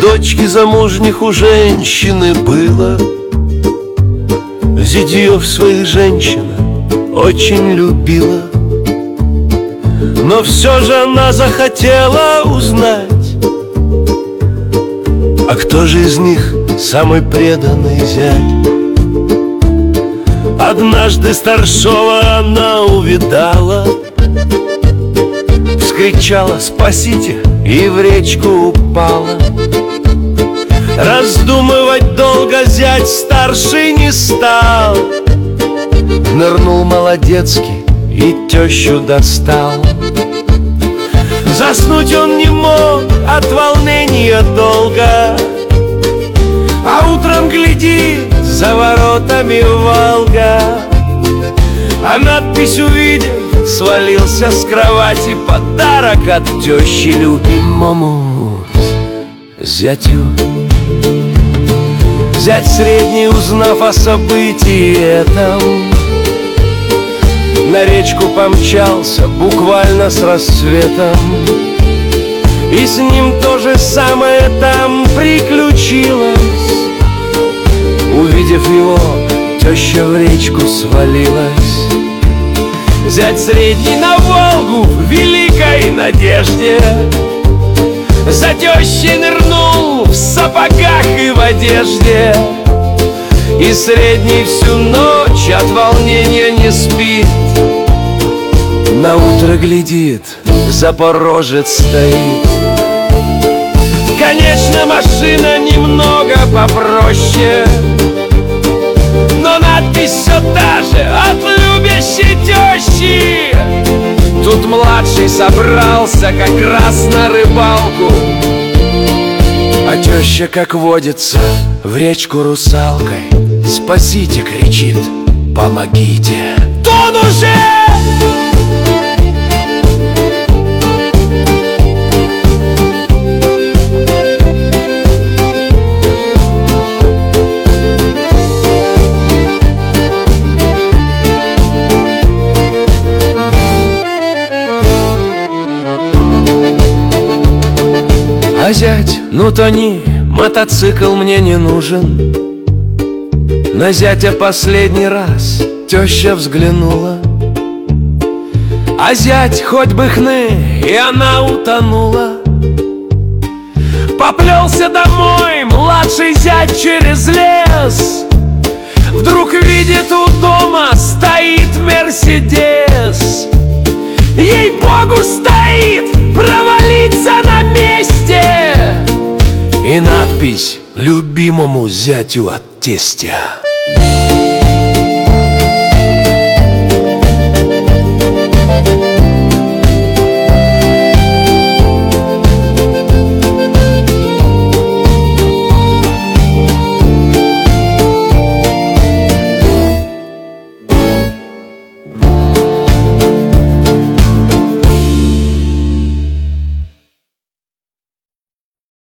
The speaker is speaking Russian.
дочки замужних у женщины было. Зятьев своих женщина очень любила, но все же она захотела узнать, а кто же из них самый преданный зять. Однажды старшова она увидала, вскричала: «Спасите!» и в речку упала. Раздумывать долго зять старший не стал, нырнул молодецкий и тещу достал. Заснуть он не мог от волнения долго, а утром глядит, за воротами Волга. А надпись увидев, свалился с кровати подарок от тещи любимому зятю. Зять средний, узнав о событии этом, на речку помчался буквально с рассветом. И с ним то же самое там приключилось. Увидев его, теща в речку свалилась. Зять средний на Волгу в великой надежде за тещей нырнул в сапогах и в одежде. И средний всю ночь от волнения не спит. На утро глядит, запорожец стоит. Конечно, машина немного попроще, но надпись все та же от любящей тещи. Тут младший собрался как раз на рыбалку, а теща, как водится, в речку русалкой: «Спасите!» кричит, «помогите!» Тон уже! А зять: «Ну, тони, мотоцикл мне не нужен». На зятя последний раз теща взглянула, а зять хоть бы хны, и она утонула. Поплелся домой младший зять через лес. Вдруг видит, у дома стоит Мерседес. Ей-богу, стоит, провалиться на месте. И надпись любимому зятю от тестя.